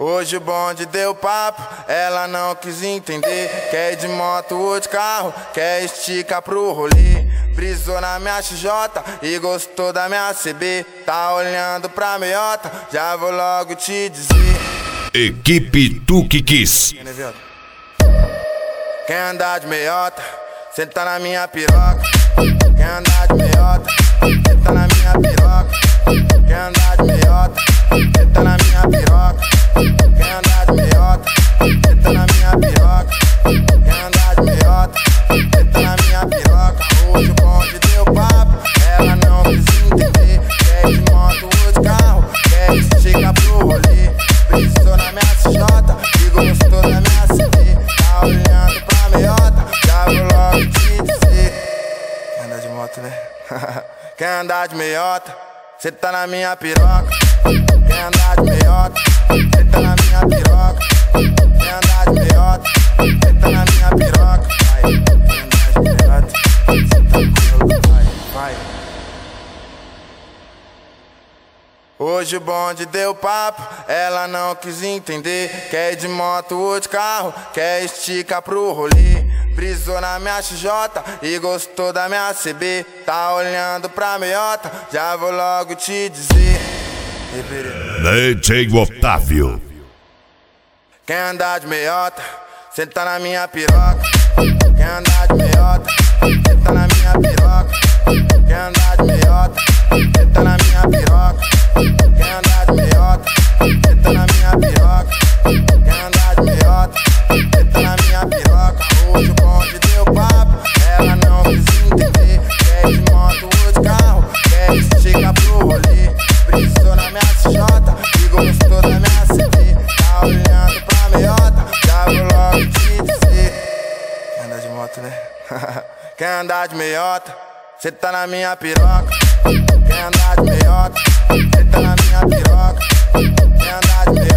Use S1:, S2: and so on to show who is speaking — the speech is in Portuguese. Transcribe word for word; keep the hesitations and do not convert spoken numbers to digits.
S1: Hoje o bonde deu papo, ela não quis entender. Quer ir de moto ou de carro, quer esticar pro rolê. Brisou na minha X J e gostou da minha C B. Tá olhando pra meiota, já vou logo te dizer.
S2: Equipe Tuque Kiss.
S1: Quer andar de meiota, senta na minha piroca. Quer andar de meiota, senta na minha piroca. Quer andar de meiota, senta na minha piroca. Quer andar de meiota, senta na minha piroca. Quer andar de meiota, senta na minha piroca. Hoje o bonde deu papo, ela não quis entender. Quer ir de moto ou de carro, quer esticar pro rolê. Brisou na minha X J e gostou da minha C D. Tá olhando pra meiota, já vou logo te dizer. Quer andar de moto, né? Quer andar de meiota, cê tá na minha piroca. Quer andar de meiota, cê tá na minha piroca. Quer andar de meiota, cê tá na minha piroca. Vai, quer andar de meiota, cê tá no meu, vai, vai. Hoje o bonde deu papo, ela não quis entender. Quer ir de moto ou de carro, quer esticar pro rolê. Brisou na minha X J e gostou da minha C B. Tá olhando pra meiota, já vou logo te dizer.
S2: D J Otávio.
S1: Quer andar de meiota, senta na minha piroca. Quer andar de meiota, senta na minha piroca. Quer andar de meiota, senta na minha piroca. Quer andar de meiota, senta na minha piroca. Quer andar de meiota, senta na minha piroca. Hoje o bonde deu papo, ela não quis entender. Quer ir de moto ou de carro, quer esticar pro rolê. Brisou na minha X J e gostou da minha C D. Tá olhando pra meiota, já vou logo te dizer. Quer andar de moto, né? Quer andar de meiota, cê tá na minha piroca. Quer andar de meiota, cê tá na minha piroca. Quer andar de meiota.